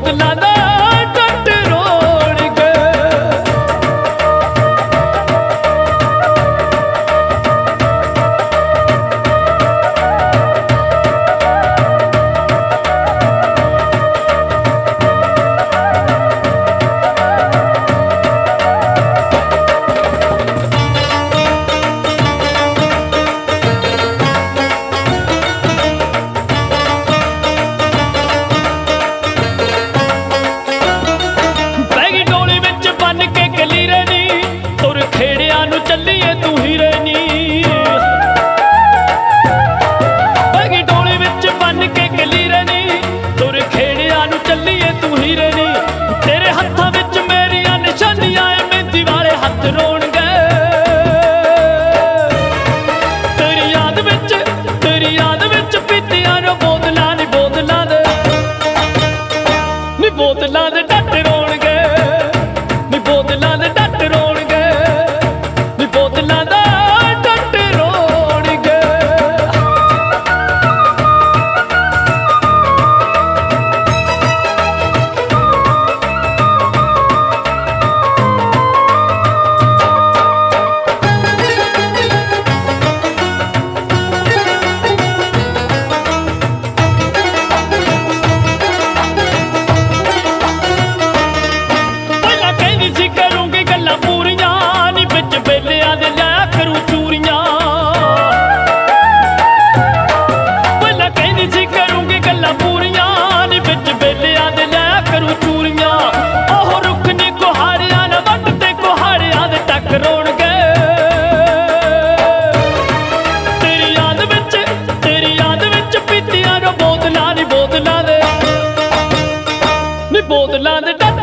ਬੋਤਲਾਂ ਦਾ ਟੱਟ ਰੋੜ ਗਏ। ਖੇੜਿਆਂ ਨੂੰ ਚੱਲੀਏ ਤੂੰ ਹੀਰੇ ਨੀ, ਬੈਗੀ ਡੋਲੀ ਵਿੱਚ ਬੰਨ ਕੇ ਕਲੀਰੇ ਨੀ, ਤੁਰ ਖੇੜਿਆਂ ਨੂੰ ਚੱਲੀਏ ਤੂੰ ਹੀਰੇ ਨੀ। ਤੇਰੇ ਹੱਥਾਂ ਵਿੱਚ ਮੇਰੀਆਂ ਨਿਸ਼ਾਨੀਆਂ ਏ, ਮਹਿੰਦੀ ਵਾਲੇ ਹੱਥ ਰੋਣਗੇ। ਤੇਰੀ ਯਾਦ ਵਿੱਚ ਪੀਤੀਆਂ ਨੂੰ ਬੋਤਲਾਂ ਨੀ, ਬੋਤਲਾਂ ਦੇ ਨੀ, ਬੋਤਲਾਂ ਦੇ ਡੱਟ ਰੋਣਗੇ ਨੀ, ਬੋਤਲਾਂ ਦੇ ਡੱਟ ਰੋਣਗੇ। ਬੋਤਲਾਂ ਦਾ ਟੱਟ ਰੋੜ ਗਏ। ਪਹਿਲਾਂ ਕਹਿੰਦੀ ਸੀ ਕਰੂੰਗੀ ਗੱਲਾਂ ਪੂਰੀਆਂ ਨੀ, ਵਿੱਚ ਵੇਲਿਆਂ ਦੇ ਲਿਆ ਕਰੂ ਚੂਰੀਆਂ। ਪਹਿਲਾਂ ਕਹਿੰਦੀ ਸੀ ਕਰੂੰਗੀ ਗੱਲਾਂ ਪੂਰੀਆਂ ਨੀ, ਵਿੱਚ ਵੇਲਿਆਂ ਦੇ ਲਿਆ ਕਰੂ ਚੂਰੀਆਂ। ਉਹ ਰੁੱਖ ਨੀ ਕੁਹਾੜਿਆਂ ਨਾ ਵੱਟ ਤੇ ਕੁਹਾੜਿਆਂ ਦੇ ਟੱਕ ਰੋਣਗੇ। ਤੇਰੀ ਯਾਦ ਵਿੱਚ ਪੀਤੀਆਂ ਨੂੰ ਬੋਤਲਾਂ ਨੀ, ਬੋਤਲਾਂ ਦੇ ਨੀ, ਬੋਤਲਾਂ ਦੇ